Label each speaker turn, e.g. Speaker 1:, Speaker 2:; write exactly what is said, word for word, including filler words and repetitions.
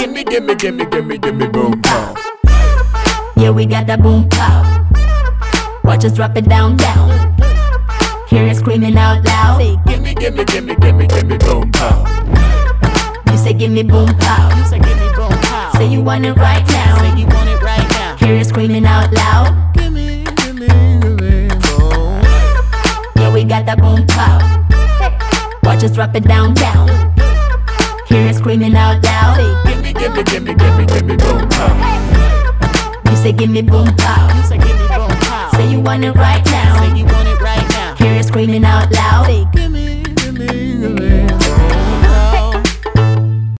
Speaker 1: gimme, gimme, gimme, gimme, gimme boom pow.
Speaker 2: Yeah, we got that boom pow. Watch us drop it down, down. Hear it screaming out loud.
Speaker 1: Say gimme, gimme, gimme, gimme, gimme boom pow.
Speaker 2: You say give me boom pow.
Speaker 1: You say gimme boom pow.
Speaker 2: Say you want it right now.
Speaker 1: Say you want it right now.
Speaker 2: Hear it screaming out loud.
Speaker 1: Gimme, gimme, gimme boom.
Speaker 2: Yeah, we got that boom pow. Watch us drop it down, down. Hear it screaming out loud.
Speaker 1: Say gimme, gimme, gimme, gimme, gimme boom pow.
Speaker 2: You say give me boom pow.
Speaker 1: You say gimme boom pow.
Speaker 2: Say you want it right now.
Speaker 1: Say you want it right now.
Speaker 2: Hear it screaming out loud.